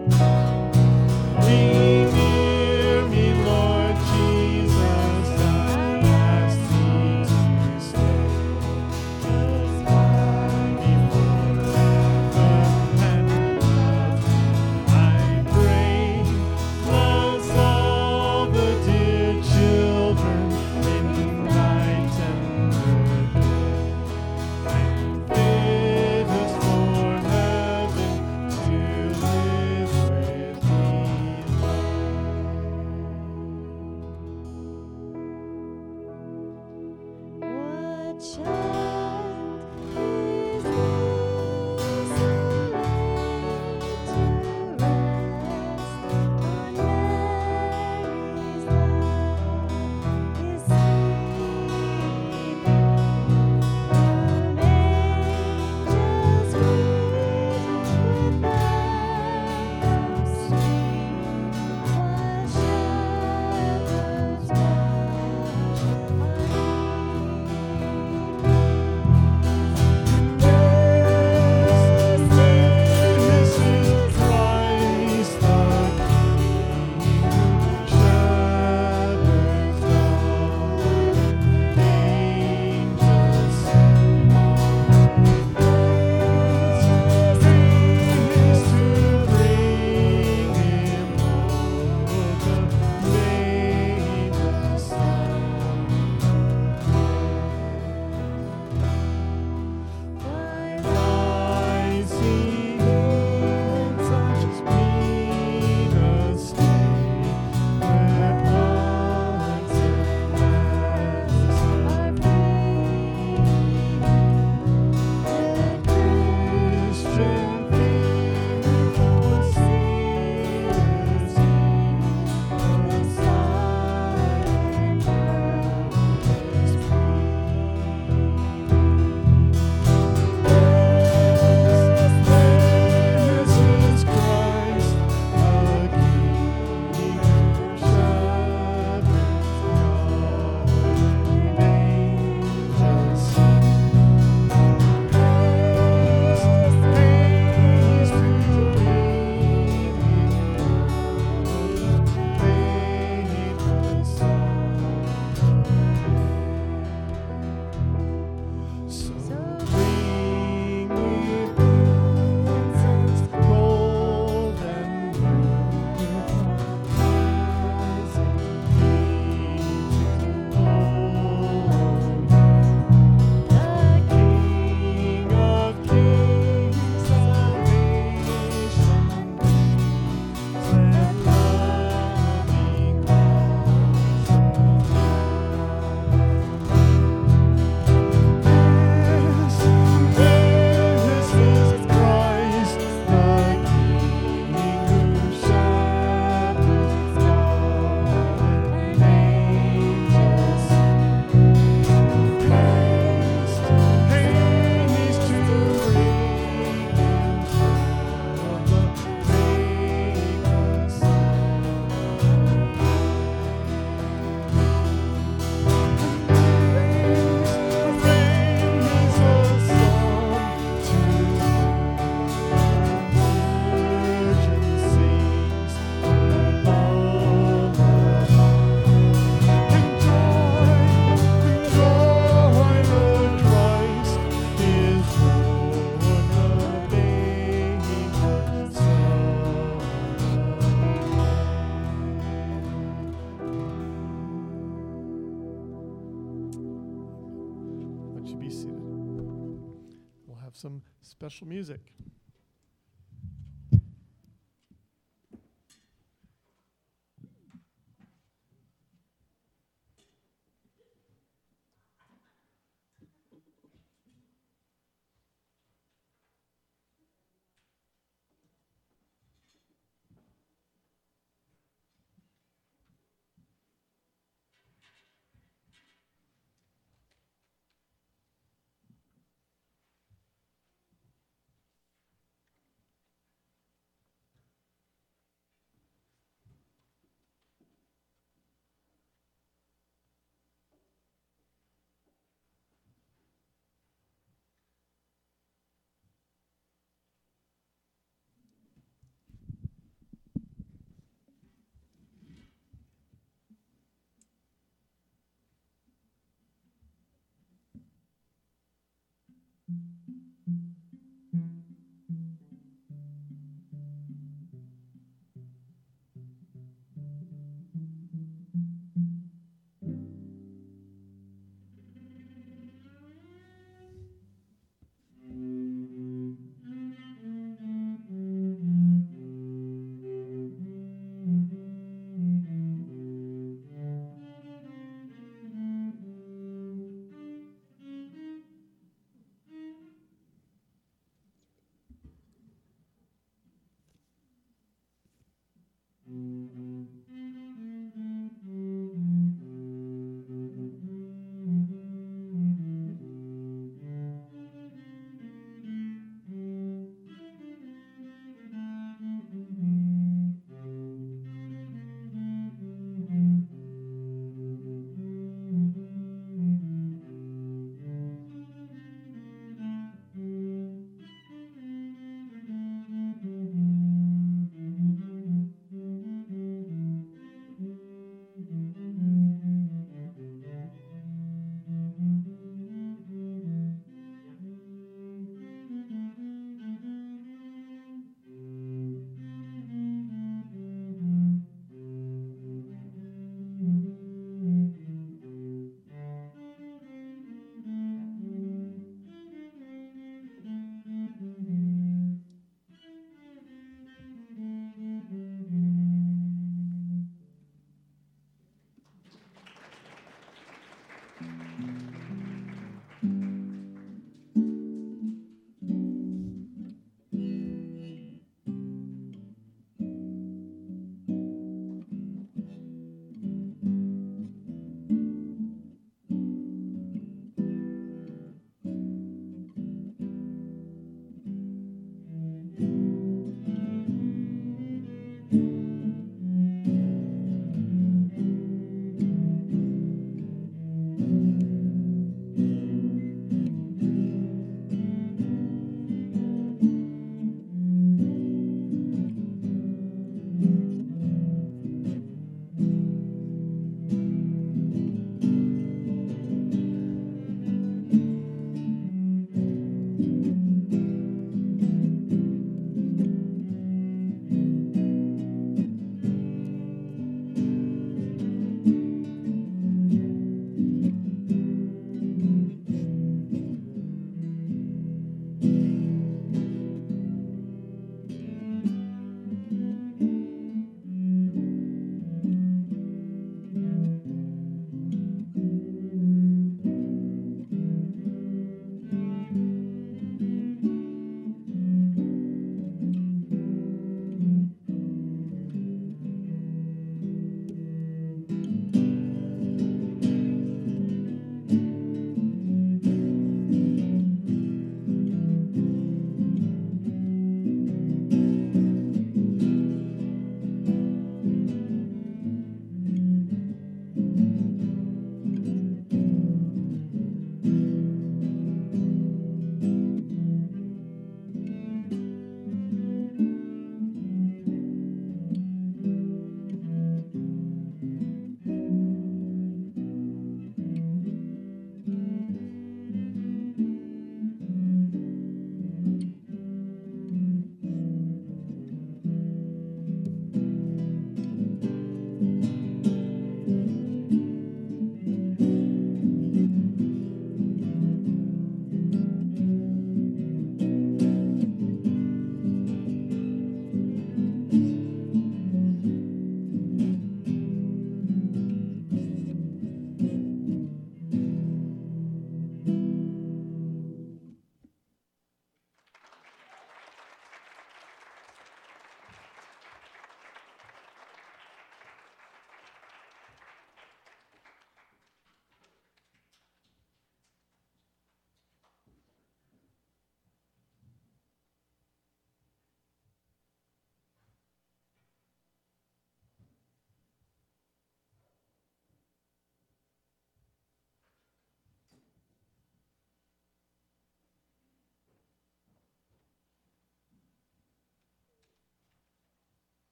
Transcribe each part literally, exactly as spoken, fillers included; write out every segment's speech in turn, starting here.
Some special music.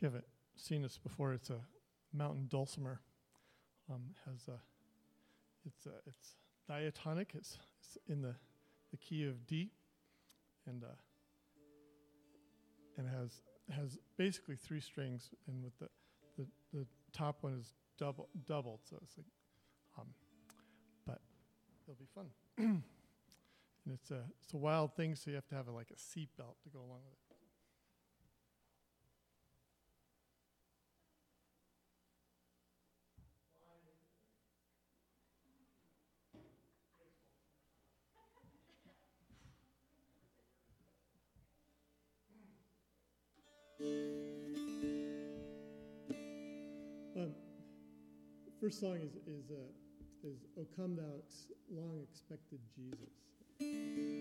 you haven't seen this before, it's a mountain dulcimer. Um, has a, it's a, it's diatonic. It's, it's in the, the key of D, and uh, and has has basically three strings, and with the the, the top one is double doubled, so it's like, um, but it'll be fun. And it's a it's a wild thing, so you have to have a, like a seat belt to go along with it. Um, first song is is uh, is "O Come Thou Ex- Long Expected Jesus."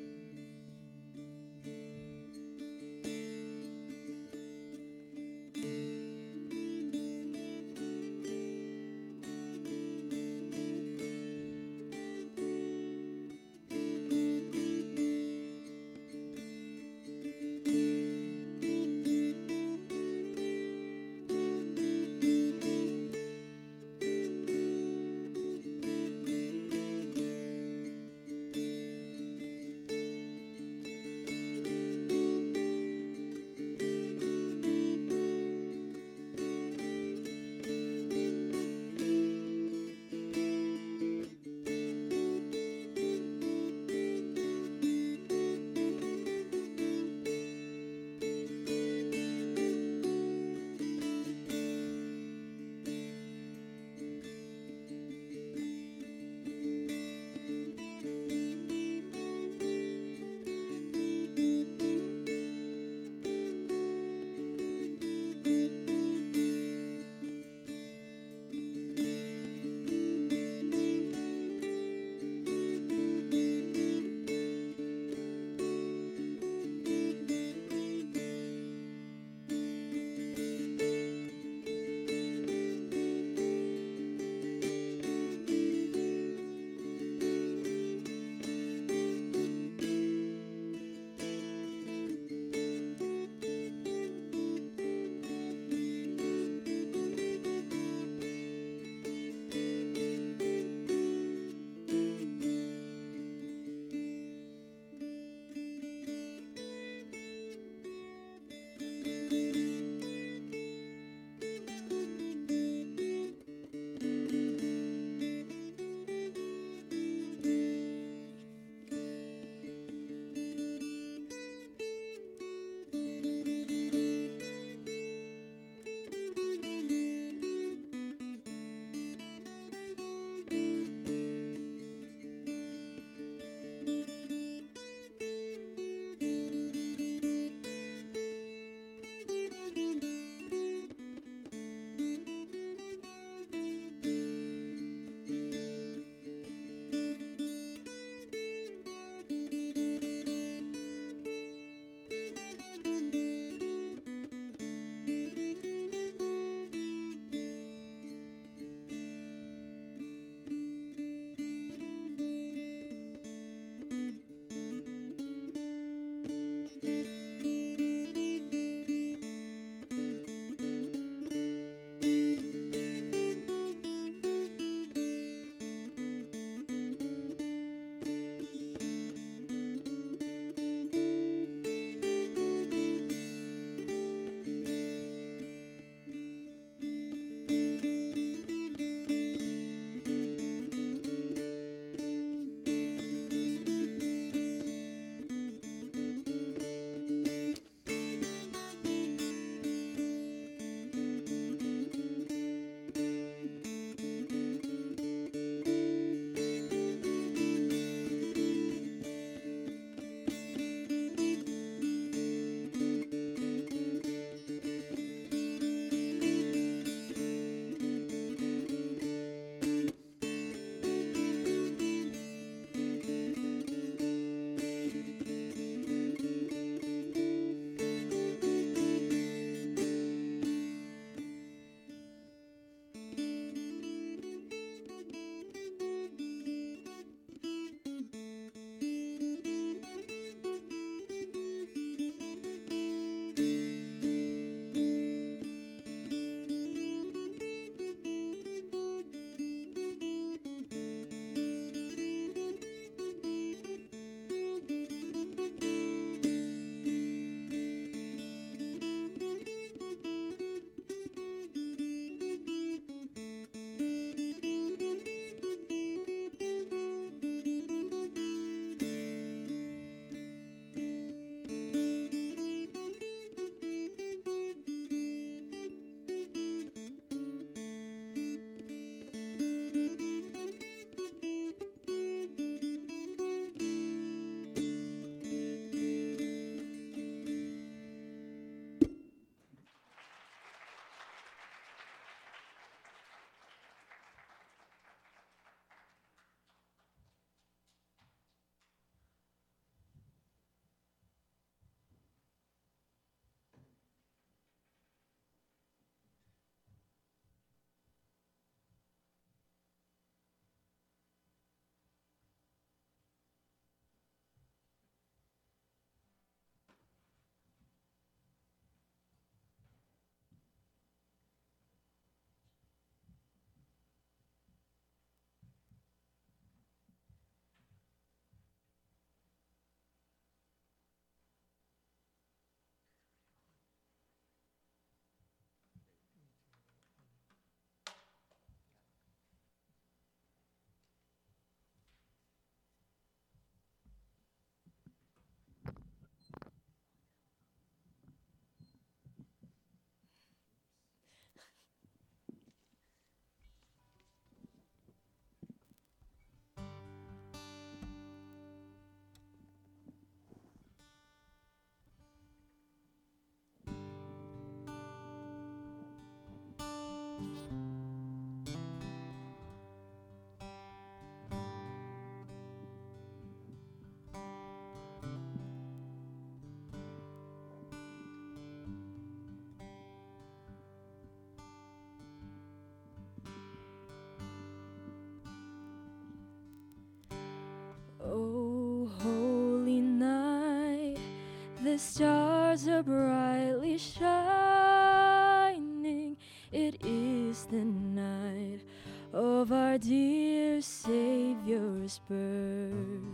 the stars are brightly shining. It is the night of our dear Savior's birth.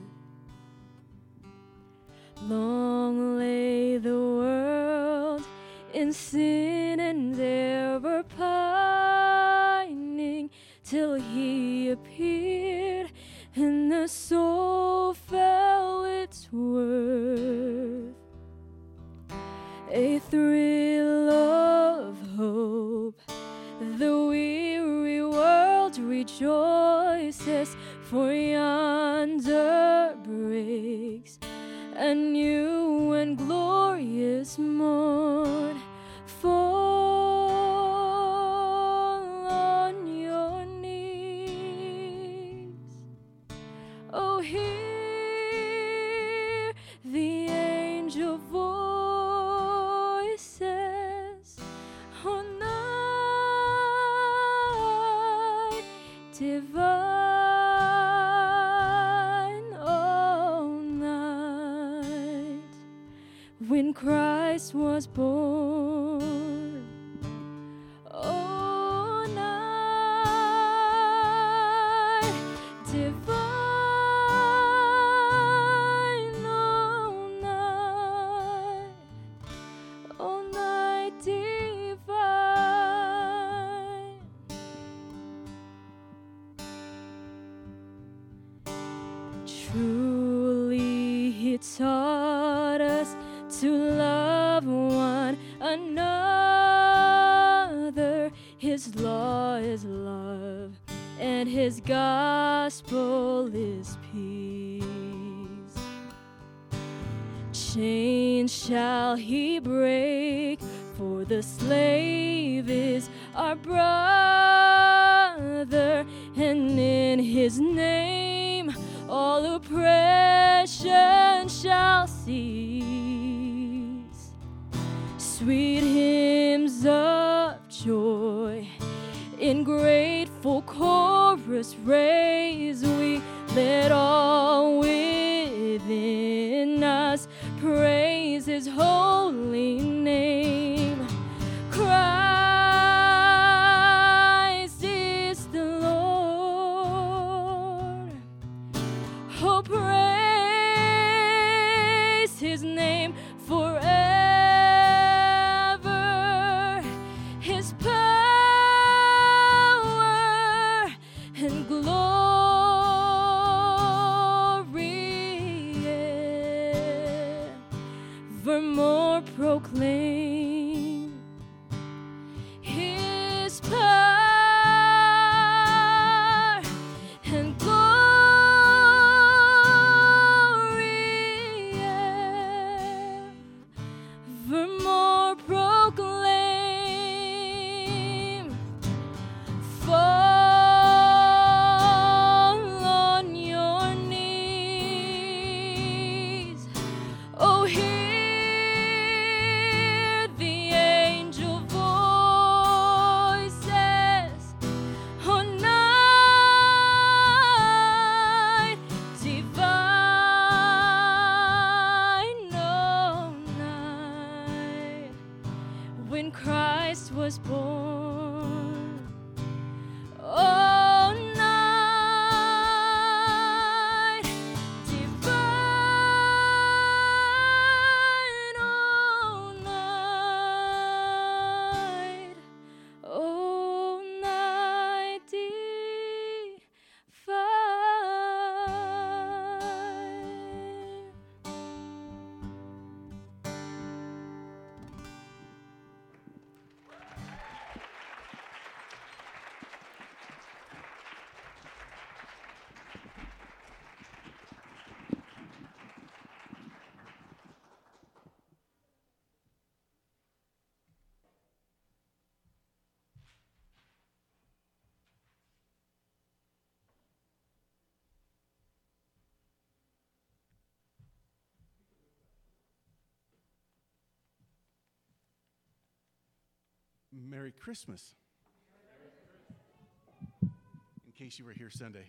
Long lay the world in sin and error pining, till he appeared and the soul felt its worth. A thrill of hope, the weary world rejoices, for yonder breaks a new and glorious morn. Fall on your knees. Oh, hear the angel voices on night divine, all night when Christ was born. Oh, night divine, all night, all night divine. Truly he taught us to love one another. His law is love, and his gospel is peace. Chains shall he break, for the slave is our brother, and in his name all oppression shall cease. Sweet hymns of joy in grateful chorus raise we, let all within us praise his holy name. Christ is the Lord. Oh, praise his name forever. His power and glory evermore proclaim. His power and glory evermore proclaim. Fall on your knees. Oh, hear the angel voices on night divine, oh, night when Christ was born. Oh, night divine, oh, night, oh, night divine. Merry Christmas. In case you were here Sunday.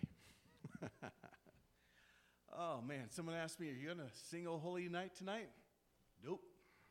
Oh man, someone asked me, are you going to sing O Holy Night tonight? Nope.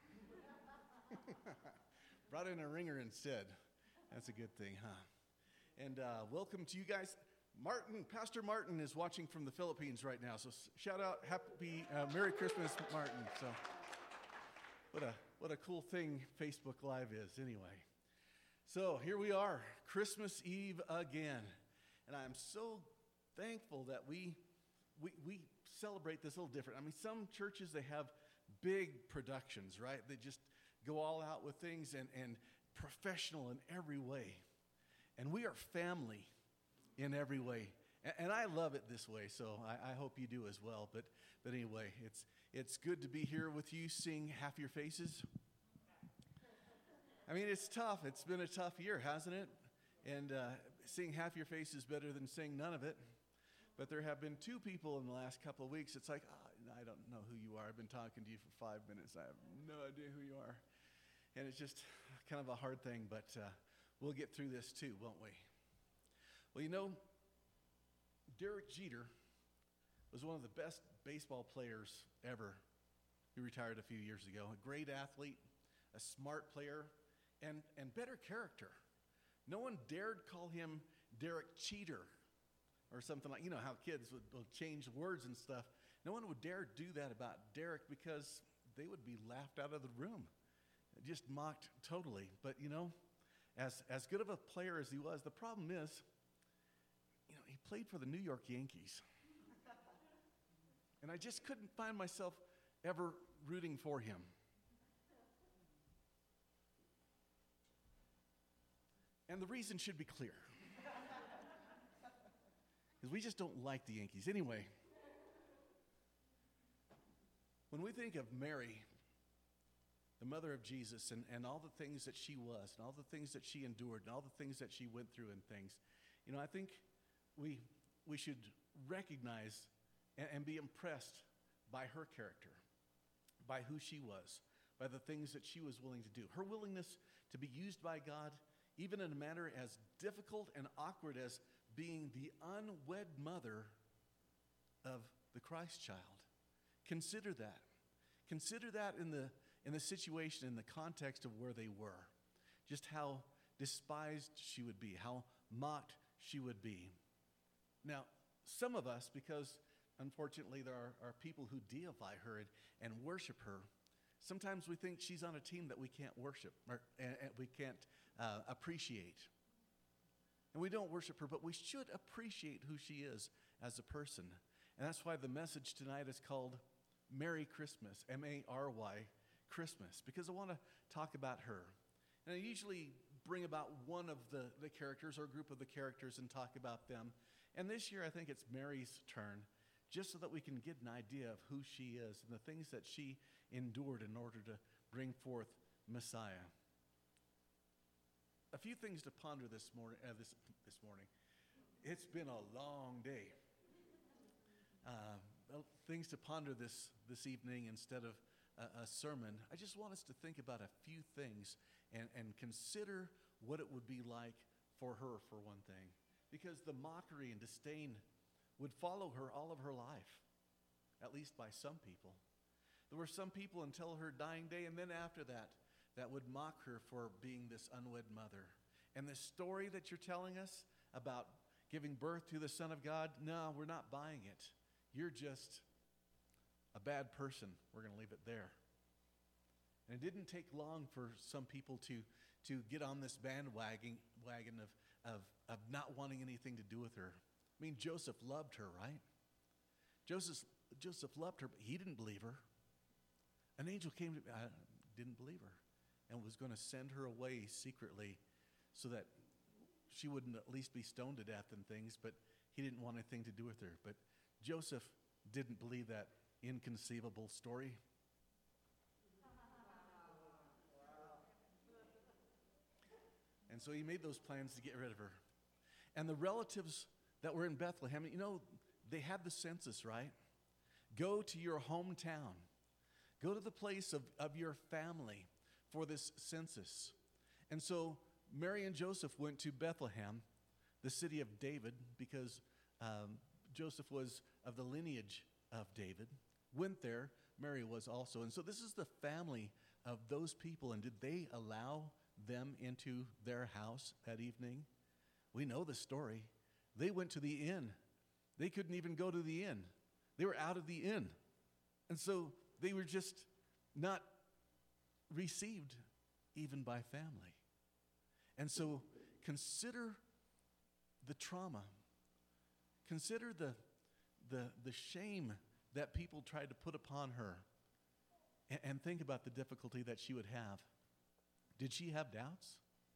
Brought in a ringer instead. That's a good thing, huh? And uh, welcome to you guys. Martin, Pastor Martin is watching from the Philippines right now. So s- shout out, happy, uh, Merry Christmas, Martin. So what a what a cool thing Facebook Live is, anyway. So here we are, Christmas Eve again, and I'm so thankful that we we we celebrate this a little different. I mean, some churches, they have big productions, right? They just go all out with things and and professional in every way, and we are family in every way, and, and I love it this way. So I, I hope you do as well. But but anyway, it's it's good to be here with you, seeing half your faces. I mean, it's tough. It's been a tough year, hasn't it? And uh, seeing half your face is better than seeing none of it. But there have been two people in the last couple of weeks. It's like, oh, I don't know who you are. I've been talking to you for five minutes. I have no idea who you are. And it's just kind of a hard thing, but uh, we'll get through this too, won't we? Well, you know, Derek Jeter was one of the best baseball players ever. He retired a few years ago. A great athlete, a smart player, and, and better character. No one dared call him Derek Cheater or something like, you know how kids would, will change words and stuff. No one would dare do that about Derek because they would be laughed out of the room. Just mocked totally. But, you know, as, as good of a player as he was, the problem is, you know, he played for the New York Yankees. And I just couldn't find myself ever rooting for him. And the reason should be clear. Because we just don't like the Yankees. Anyway, when we think of Mary, the mother of Jesus, and, and all the things that she was, and all the things that she endured, and all the things that she went through and things, you know, I think we we should recognize and, and be impressed by her character, by who she was, by the things that she was willing to do. Her willingness to be used by God, even in a manner as difficult and awkward as being the unwed mother of the Christ child. Consider that. Consider that in the in the situation, in the context of where they were. Just how despised she would be, how mocked she would be. Now, some of us, because unfortunately there are, are people who deify her and, and worship her, sometimes we think she's on a team that we can't worship, or and, and we can't uh, appreciate. And we don't worship her, but we should appreciate who she is as a person. And that's why the message tonight is called Merry Christmas, M A R Y, Christmas, because I want to talk about her. And I usually bring about one of the, the characters or a group of the characters and talk about them. And this year I think it's Mary's turn, just so that we can get an idea of who she is and the things that she endured in order to bring forth Messiah. A few things to ponder this morning. Uh, this this morning, it's been a long day. Uh, well, things to ponder this this evening instead of a, a sermon. I just want us to think about a few things and and consider what it would be like for her, for one thing, because the mockery and disdain would follow her all of her life, at least by some people. There were some people until her dying day, and then after that, that would mock her for being this unwed mother. And the story that you're telling us about giving birth to the Son of God, no, we're not buying it. You're just a bad person. We're going to leave it there. And it didn't take long for some people to, to get on this bandwagon wagon of, of, of not wanting anything to do with her. I mean, Joseph loved her, right? Joseph, Joseph loved her, but he didn't believe her. An angel came to me, I didn't believe her, and was going to send her away secretly so that she wouldn't at least be stoned to death and things, but he didn't want anything to do with her. But Joseph didn't believe that inconceivable story. And so he made those plans to get rid of her. And the relatives that were in Bethlehem, you know, they had the census, right? Go to your hometown. Go to the place of, of your family for this census. And so Mary and Joseph went to Bethlehem, the city of David, because um, Joseph was of the lineage of David, went there, Mary was also. And so this is the family of those people. And did they allow them into their house that evening? We know the story. They went to the inn. They couldn't even go to the inn. They were out of the inn. And so they were just not received even by family. And so consider the trauma. Consider the, the, the shame that people tried to put upon her. And, and think about the difficulty that she would have. Did she have doubts?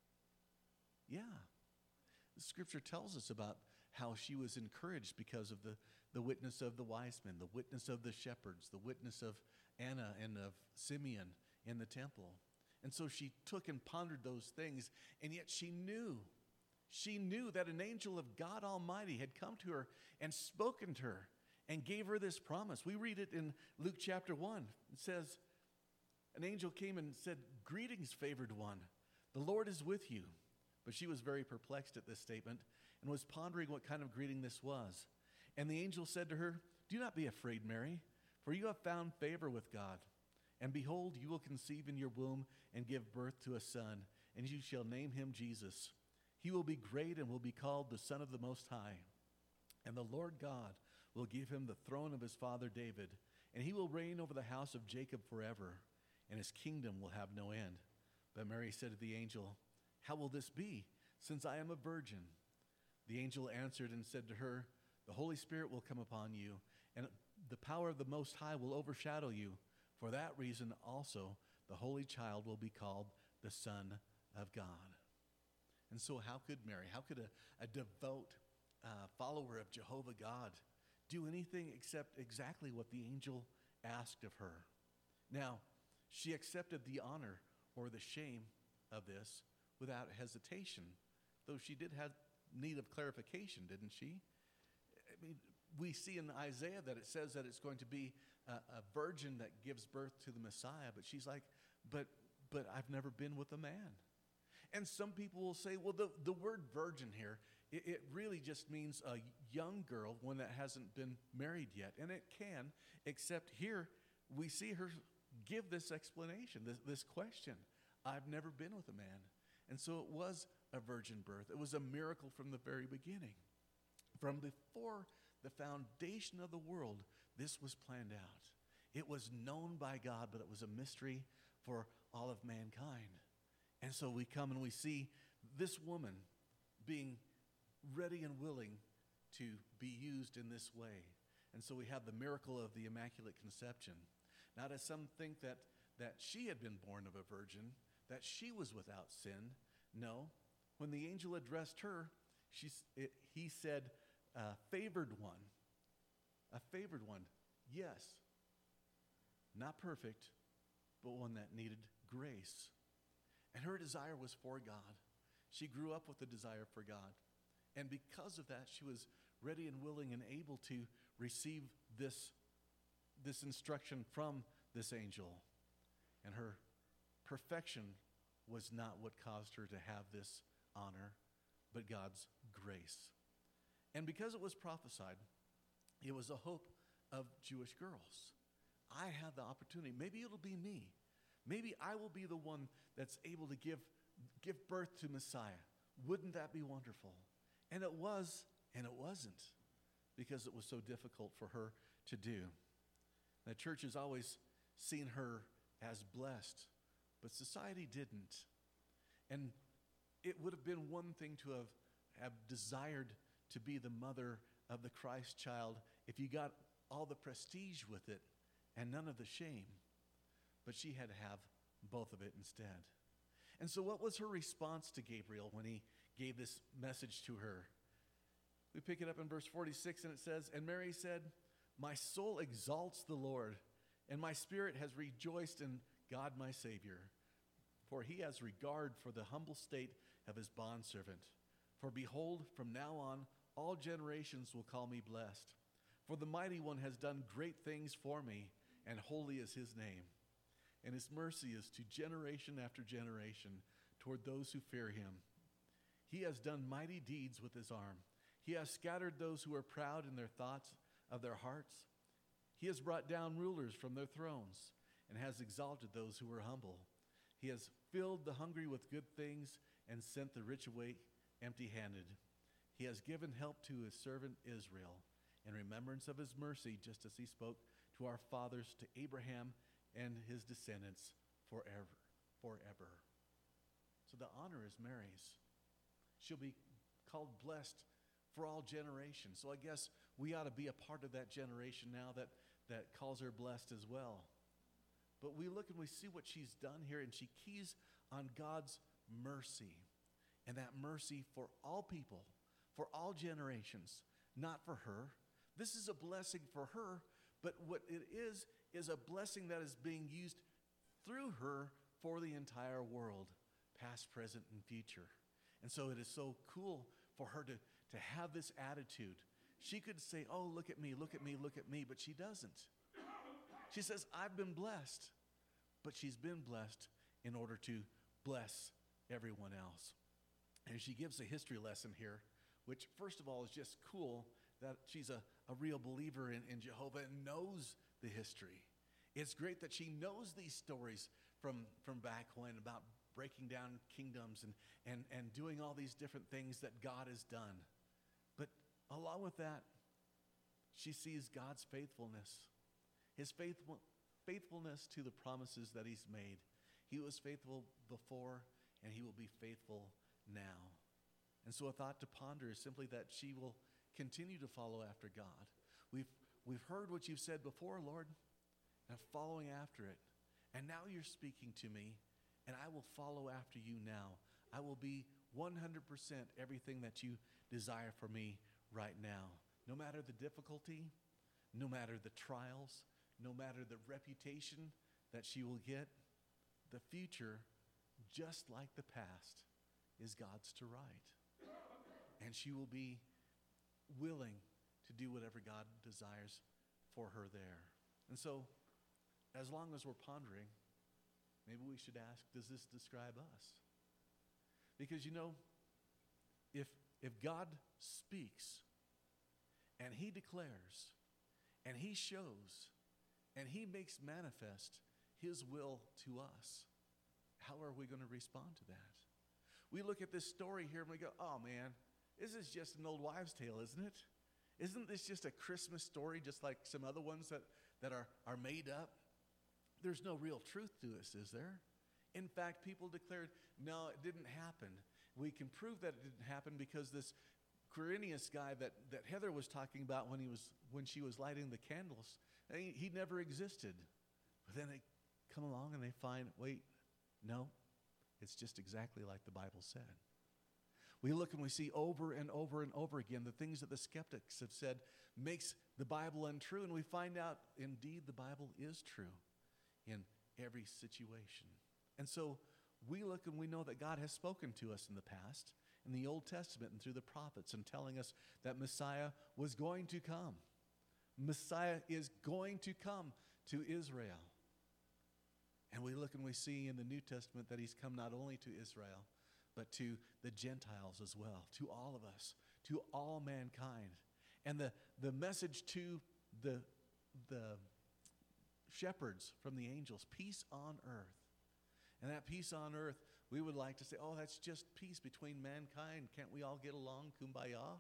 Yeah. The scripture tells us about how she was encouraged because of the, the witness of the wise men, the witness of the shepherds, the witness of Anna and of Simeon in the temple. And so she took and pondered those things, and yet she knew, she knew that an angel of God Almighty had come to her and spoken to her and gave her this promise. We read it in Luke chapter one. It says, an angel came and said, "Greetings, favored one. The Lord is with you." But she was very perplexed at this statement and was pondering what kind of greeting this was. And the angel said to her, "Do not be afraid, Mary, for you have found favor with God. And behold, you will conceive in your womb and give birth to a son, and you shall name him Jesus. He will be great and will be called the Son of the Most High. And the Lord God will give him the throne of his father David, and he will reign over the house of Jacob forever, and his kingdom will have no end." But Mary said to the angel, "How will this be, since I am a virgin?" The angel answered and said to her, "The Holy Spirit will come upon you, and the power of the Most High will overshadow you. For that reason also, the Holy Child will be called the Son of God." And so how could Mary, how could a, a devout uh, follower of Jehovah God do anything except exactly what the angel asked of her? Now, she accepted the honor or the shame of this without hesitation, though she did have need of clarification, didn't she? I mean, we see in Isaiah that it says that it's going to be a, a virgin that gives birth to the Messiah, but she's like, but but I've never been with a man. And some people will say, well, the, the word virgin here, it, it really just means a young girl, one that hasn't been married yet. And it can, except here we see her give this explanation, this, this question. I've never been with a man. And so it was a virgin birth. It was a miracle from the very beginning. From before the foundation of the world, this was planned out. It was known by God, but it was a mystery for all of mankind. And so we come and we see this woman being ready and willing to be used in this way. And so we have the miracle of the Immaculate Conception. Not as some think that, that she had been born of a virgin, that she was without sin. No, when the angel addressed her, she, it, he said, uh, favored one. A favored one, yes. Not perfect, but one that needed grace. And her desire was for God. She grew up with a desire for God. And because of that, she was ready and willing and able to receive this, this instruction from this angel. And her perfection was not what caused her to have this honor, but God's grace. And because it was prophesied, it was a hope of Jewish girls. I have the opportunity. Maybe it'll be me. Maybe I will be the one that's able to give, give birth to Messiah. Wouldn't that be wonderful? And it was, and it wasn't, because it was so difficult for her to do. The church has always seen her as blessed, but society didn't. And it would have been one thing to have, have desired to be the mother of the Christ child if you got all the prestige with it and none of the shame. But she had to have both of it instead. And so what was her response to Gabriel when he gave this message to her? We pick it up in verse forty-six, and it says, "And Mary said, my soul exalts the Lord, and my spirit has rejoiced in God my Savior. For he has regard for the humble state of his bondservant. For behold, from now on, all generations will call me blessed. For the Mighty One has done great things for me, and holy is his name. And his mercy is to generation after generation toward those who fear him. He has done mighty deeds with his arm. He has scattered those who are proud in their thoughts of their hearts. He has brought down rulers from their thrones and has exalted those who were humble. He has filled the hungry with good things and sent the rich away empty-handed. He has given help to his servant Israel in remembrance of his mercy, just as he spoke to our fathers, to Abraham and his descendants forever. Forever. So the honor is Mary's. She'll be called blessed for all generations. So I guess we ought to be a part of that generation now that, that calls her blessed as well. But we look and we see what she's done here, and she keys on God's mercy. And that mercy for all people, for all generations, not for her. This is a blessing for her, but what it is, is a blessing that is being used through her for the entire world, past, present, and future. And so it is so cool for her to, to have this attitude. She could say, oh, look at me, look at me, look at me, but she doesn't. She says, I've been blessed, but she's been blessed in order to bless everyone else. And she gives a history lesson here, which first of all is just cool that she's a, a real believer in, in Jehovah and knows the history. It's great that she knows these stories from, from back when about breaking down kingdoms and, and, and doing all these different things that God has done. But along with that, she sees God's faithfulness, his faithful, faithfulness to the promises that he's made. He was faithful before, and he will be faithful now. And so a thought to ponder is simply that she will continue to follow after God. We've, we've heard what you've said before, Lord, and I'm following after it. And now you're speaking to me, and I will follow after you now. I will be one hundred percent everything that you desire for me right now. No matter the difficulty, no matter the trials, no matter the reputation that she will get, the future, just like the past, is God's to write. And she will be willing to do whatever God desires for her there. And so, as long as we're pondering, maybe we should ask, does this describe us? Because, you know, if, if God speaks and he declares and he shows and he makes manifest his will to us, how are we going to respond to that? We look at this story here and we go, oh man, this is just an old wives' tale, isn't it? Isn't this just a Christmas story just like some other ones that, that are, are made up? There's no real truth to this, is there? In fact, people declared, no, it didn't happen. We can prove that it didn't happen because this Quirinius guy that, that Heather was talking about when he was when she was lighting the candles, he, he never existed. But then they come along and they find, wait, no, it's just exactly like the Bible said. We look and we see over and over and over again the things that the skeptics have said makes the Bible untrue, and we find out indeed the Bible is true in every situation. And so we look and we know that God has spoken to us in the past, in the Old Testament and through the prophets, and telling us that Messiah was going to come. Messiah is going to come to Israel. And we look and we see in the New Testament that he's come not only to Israel, but to the Gentiles as well, to all of us, to all mankind. And the, the message to the, the shepherds from the angels, peace on earth. And that peace on earth, we would like to say, oh, that's just peace between mankind. Can't we all get along, kumbaya?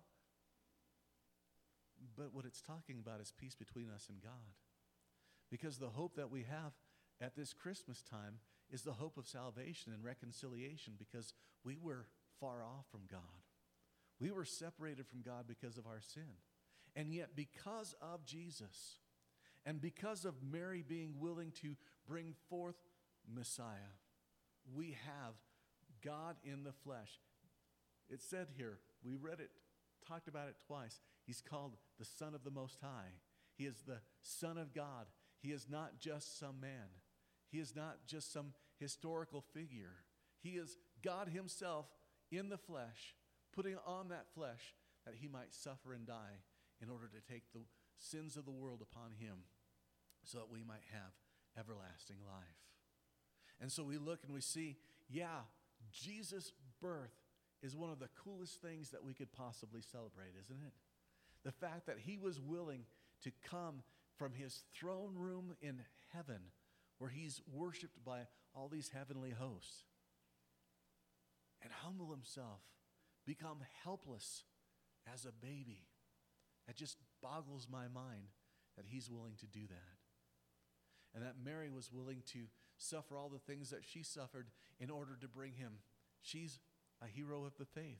But what it's talking about is peace between us and God. Because the hope that we have at this Christmas time is the hope of salvation and reconciliation, because we were far off from God. We were separated from God because of our sin. And yet because of Jesus and because of Mary being willing to bring forth Messiah, we have God in the flesh. It said here, we read it, talked about it twice. He's called the Son of the Most High. He is the Son of God. He is not just some man. He is not just some historical figure. He is God himself in the flesh, putting on that flesh that he might suffer and die in order to take the sins of the world upon him so that we might have everlasting life. And so we look and we see, yeah, Jesus' birth is one of the coolest things that we could possibly celebrate, isn't it? The fact that he was willing to come from his throne room in heaven, where he's worshiped by all these heavenly hosts, and humble himself, become helpless as a baby. It just boggles my mind that he's willing to do that. And that Mary was willing to suffer all the things that she suffered in order to bring him. She's a hero of the faith.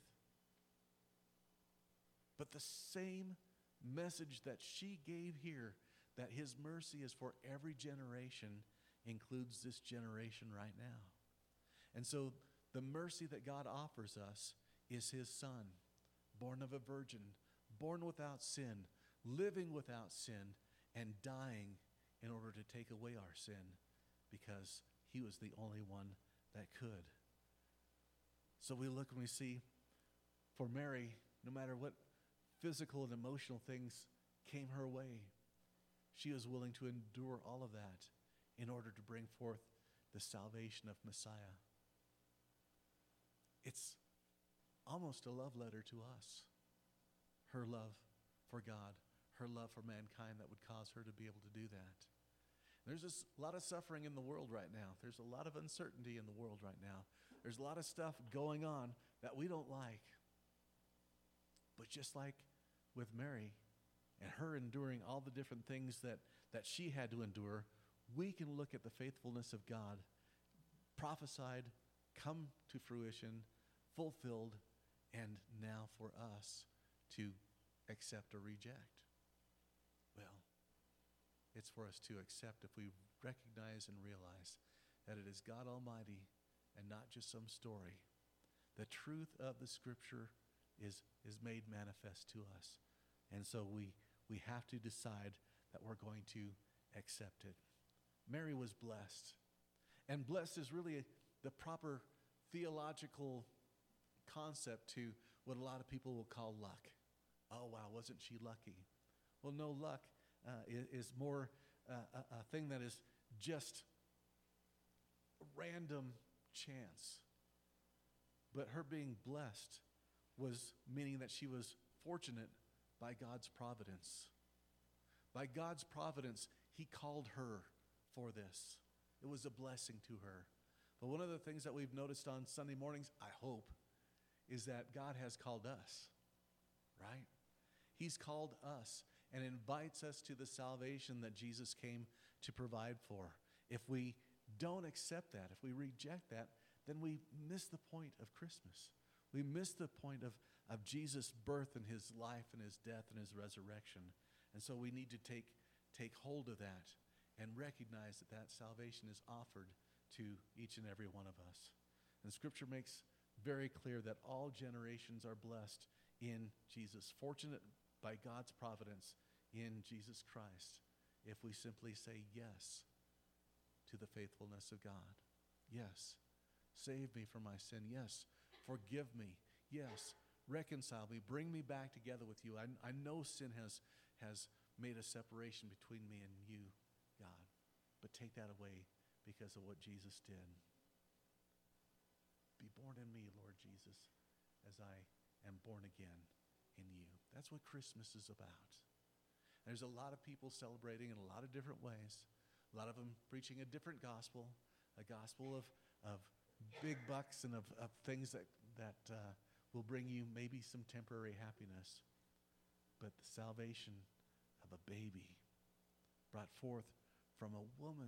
But the same message that she gave here, that his mercy is for every generation, includes this generation right now. And so the mercy that God offers us is his son, born of a virgin, born without sin, living without sin, and dying in order to take away our sin, because he was the only one that could. So we look and we see, for Mary, no matter what physical and emotional things came her way, she was willing to endure all of that in order to bring forth the salvation of Messiah. It's almost a love letter to us. Her love for God, her love for mankind that would cause her to be able to do that. There's just a lot of suffering in the world right now. There's a lot of uncertainty in the world right now. There's a lot of stuff going on that we don't like. But just like with Mary and her enduring all the different things that, that she had to endure, we can look at the faithfulness of God, prophesied, come to fruition, fulfilled, and now for us to accept or reject. Well, it's for us to accept if we recognize and realize that it is God Almighty and not just some story. The truth of the Scripture is, is made manifest to us. And so we, we have to decide that we're going to accept it. Mary was blessed. And blessed is really the proper theological concept to what a lot of people will call luck. Oh, wow, wasn't she lucky? Well, no, luck uh, is, is more uh, a, a thing that is just random chance. But her being blessed was meaning that she was fortunate by God's providence. By God's providence, he called her for this. It was a blessing to her. But one of the things that we've noticed on Sunday mornings, I hope, is that God has called us, right? He's called us and invites us to the salvation that Jesus came to provide for. If we don't accept that, if we reject that, then we miss the point of Christmas. We miss the point of, of Jesus' birth and his life and his death and his resurrection. And so we need to take, take hold of that and recognize that that salvation is offered to each and every one of us. And Scripture makes very clear that all generations are blessed in Jesus, fortunate by God's providence in Jesus Christ, if we simply say yes to the faithfulness of God. Yes, save me from my sin. Yes, forgive me. Yes, reconcile me. Bring me back together with you. I, I know sin has, has made a separation between me and you, God, but take that away because of what Jesus did. Be born in me, Lord Jesus, as I am born again in you. That's what Christmas is about. There's a lot of people celebrating in a lot of different ways. A lot of them preaching a different gospel, a gospel of, of big bucks and of, of things that, that uh, will bring you maybe some temporary happiness. But the salvation of a baby brought forth from a woman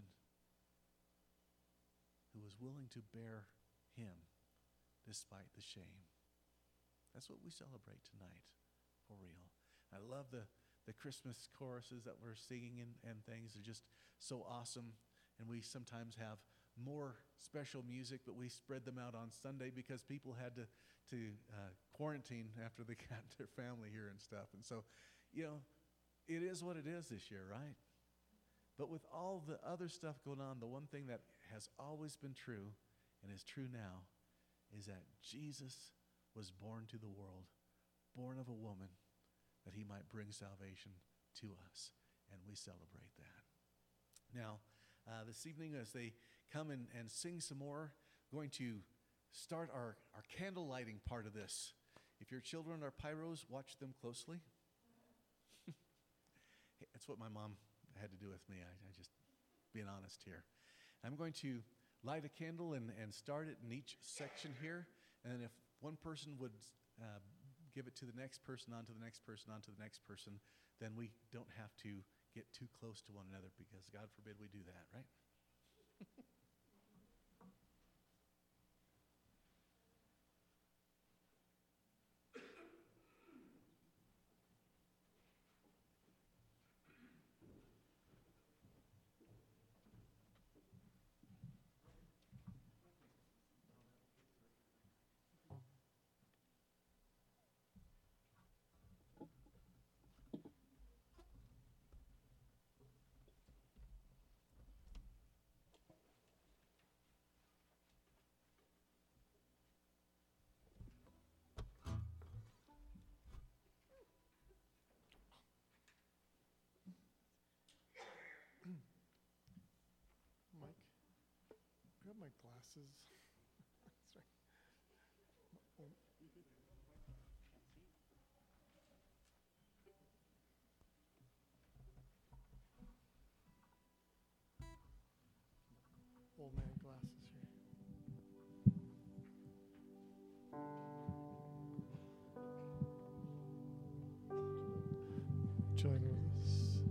who was willing to bear him despite the shame. That's what we celebrate tonight, for real. I love the, the Christmas choruses that we're singing and, and things. They're just so awesome. And we sometimes have more special music, but we spread them out on Sunday because people had to, to uh, quarantine after they got their family here and stuff. And so, you know, it is what it is this year, right? But with all the other stuff going on, the one thing that has always been true and is true now is that Jesus was born to the world, born of a woman, that he might bring salvation to us. And we celebrate that. Now, uh, this evening as they come and, and sing some more, going to start our, our candle lighting part of this. If your children are pyros, watch them closely. Hey, that's what my mom had to do with me. I, I just being honest here. I'm going to light a candle and, and start it in each section here. And then if one person would uh, give it to the next person, on to the next person, on to the next person, then we don't have to get too close to one another, because God forbid we do that, right? Mike, grab my glasses. Sorry. Oh. Old man glasses here. Join with us.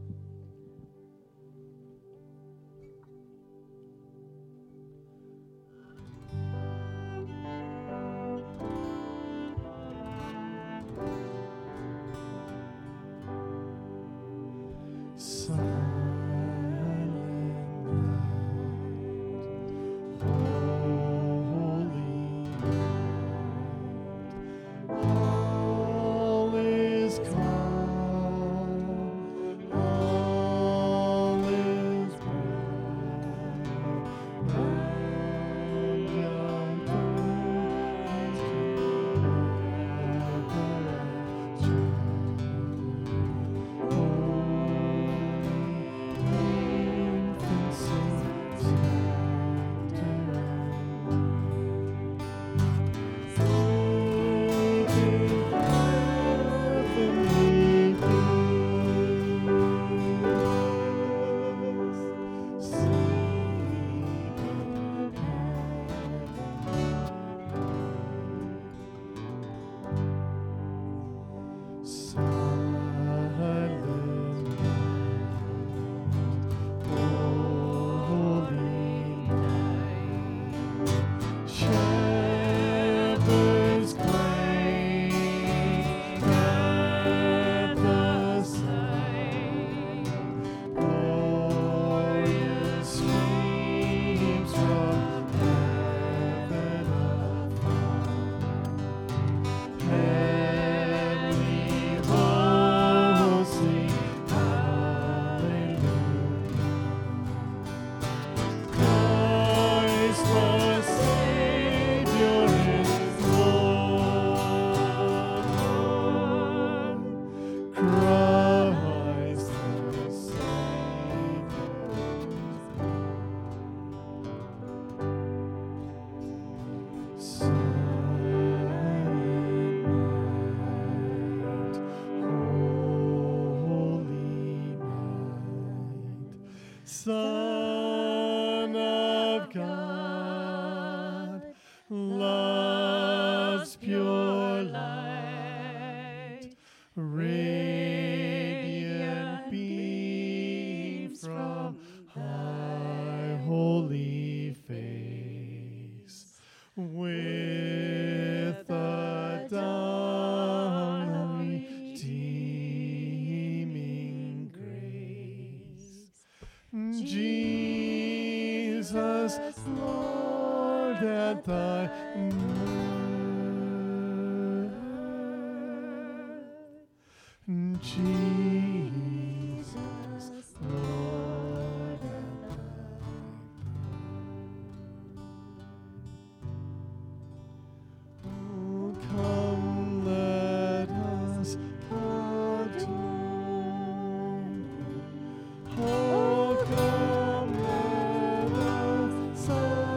Son of God, love's pure light, radiant beams from high holy face, with a dawn of redeeming grace. Jesus, Lord, at thy birth. Jesus, Lord, at thy birth. Oh, come, let us adore you. Oh, come, let us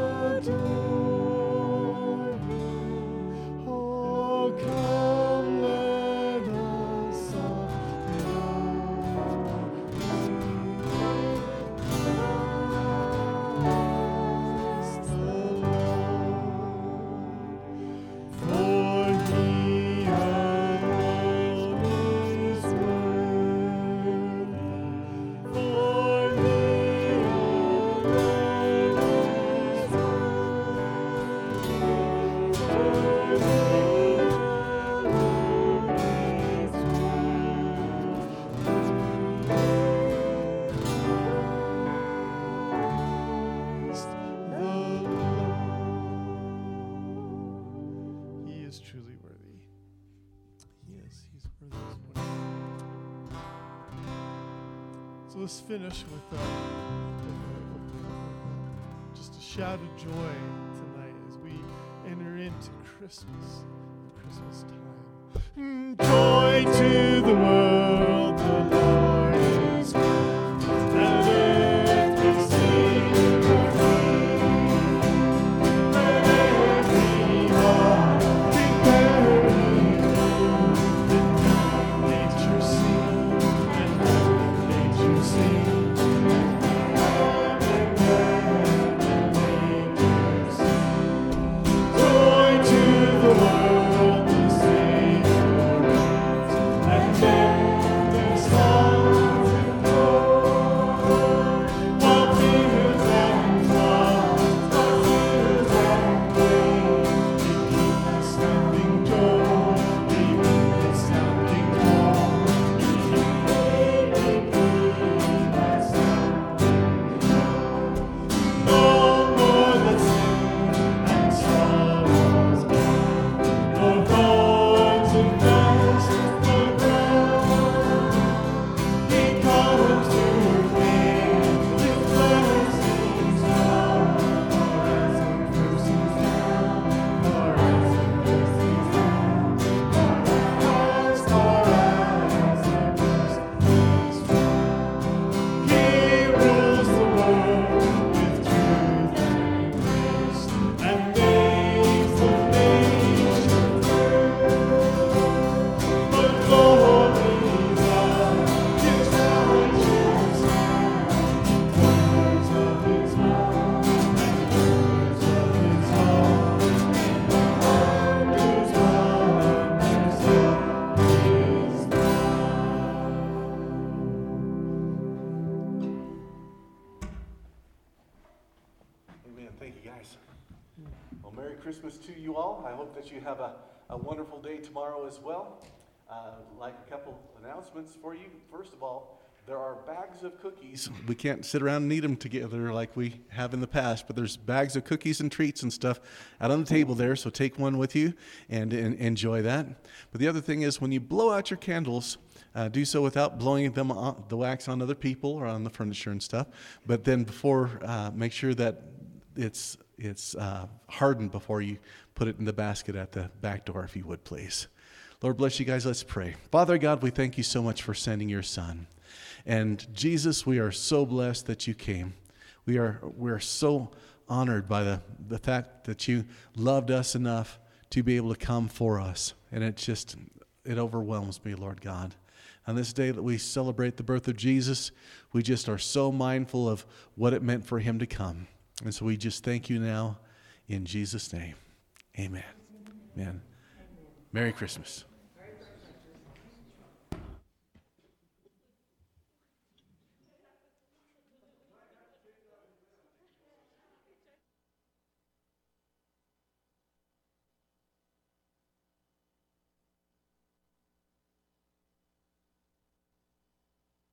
adore you. Oh, come, let us adore you. So let's finish with, uh, with, uh, with uh, just a shout of joy tonight as we enter into Christmas, Christmas time. Joy to the world, the Lord is come, and earth will sing her King. Let every heart prepare nature sing, and nature sing, and nature sing. Joy to the world, the Savior reigns, and men their songs implore. While tears and floods, while tears and rain, we keep the sounding joy, we keep the sounding joy, we keep the sounding joy. No more the sin and sorrows gone, nor thorns and dust nor ground. He comes to earth with blessings down, nor as in mercies down, nor as in mercies down, nor as, nor as in mercies found. He rules the world with truth and grace, and makes the nation free. But glories of His righteous hand, words of His mouth, and words of His heart, in the wonders wonders of His Amen. Thank you, guys. Well, Merry Christmas to you all. I hope that you have a, a wonderful day tomorrow as well. Uh, like a couple announcements for you. First of all, there are bags of cookies. We can't sit around and eat them together like we have in the past, but there's bags of cookies and treats and stuff out on the table there, so take one with you and, and enjoy that. But the other thing is, when you blow out your candles, uh, do so without blowing them on, the wax on other people or on the furniture and stuff. But then before, uh, make sure that it's it's uh, hardened before you put it in the basket at the back door, if you would, please. Lord bless you guys. Let's pray. Father God, we thank you so much for sending your Son. And Jesus, we are so blessed that you came. We are we are so honored by the, the fact that you loved us enough to be able to come for us. And it just, it overwhelms me, Lord God. On this day that we celebrate the birth of Jesus, we just are so mindful of what it meant for him to come. And so we just thank you now in Jesus' name. Amen. Amen. Merry Christmas.